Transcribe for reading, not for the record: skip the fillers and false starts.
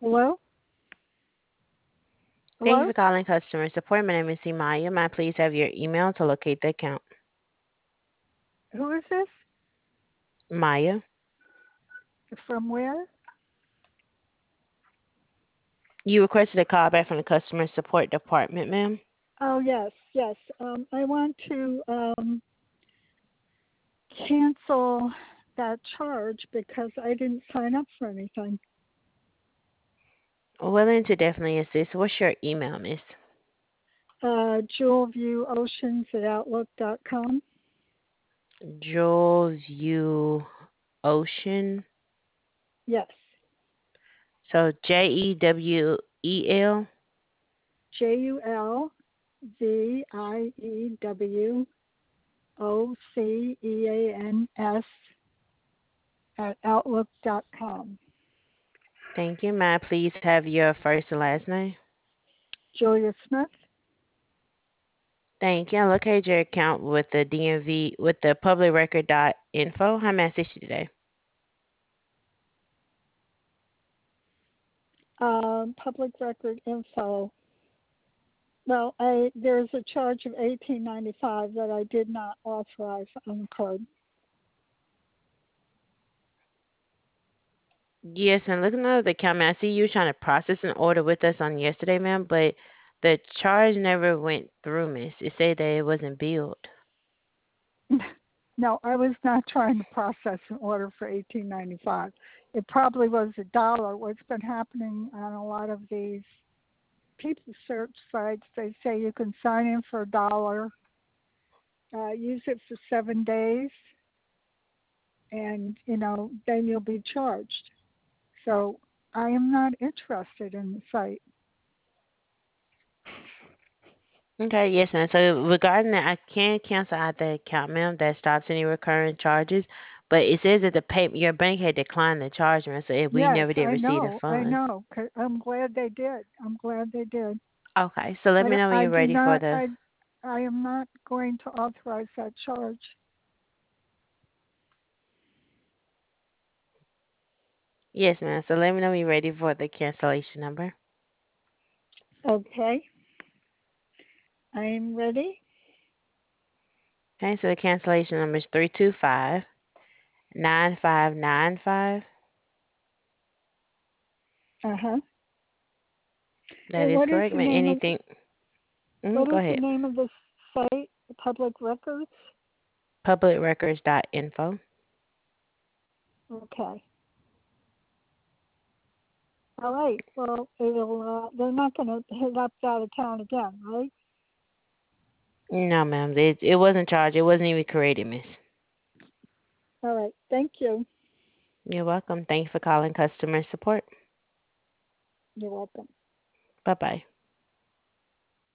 Hello? Thank you Hello? for calling customer support. My name is Imaya. May I please have your email to locate the account? Who is this? Maya, From where? you requested a call back from the customer support department, ma'am. Oh, yes, yes. I want to cancel that charge because I didn't sign up for anything. Willing to definitely assist. What's your email, miss? JewelViewOceans at Outlook.com. Jewel View Ocean. Yes. So JEWEL. JULVIEWOCEANS at Outlook.com. Thank you. May I please have your first and last name? Julia Smith. Thank you. I located your account with the DMV with the public record dot info. How may I assist you today? Public record info. Well, there's a charge of $18.95 that I did not authorize on the card. Yes, and looking at the account, ma'am, I see you trying to process an order with us on yesterday, ma'am, but the charge never went through, miss. It said that it wasn't billed. No, I was not trying to process an order for $18.95. It probably was a dollar. What's been happening on a lot of these people search sites, they say you can sign in for a dollar, use it for 7 days, and then you'll be charged. So I am not interested in the site. Okay, yes, ma'am. So regarding that, I can cancel out the account, ma'am. That stops any recurring charges. But it says that the pay your bank had declined the charge, ma'am. So we Yes, never did I receive the know, I funds. know. I'm glad they did. I'm glad they did. Okay, so let me But know when I you're do ready for not. the. I am not going to authorize that charge. Yes, ma'am. So let me know when you're ready for the cancellation number. Okay, I am ready. Okay, so the cancellation number is 325-9595. Uh huh. That is What is correct, the ma'am. name of Anything? what Go is the ahead. name of the site? The Public Records. Publicrecords.info. Okay. All right. Well, it'll. They're not going to hit up out of town again, right? No, ma'am. It wasn't charged. It wasn't even created, miss. All right. Thank you. You're welcome. Thanks for calling customer support. You're welcome. Bye bye.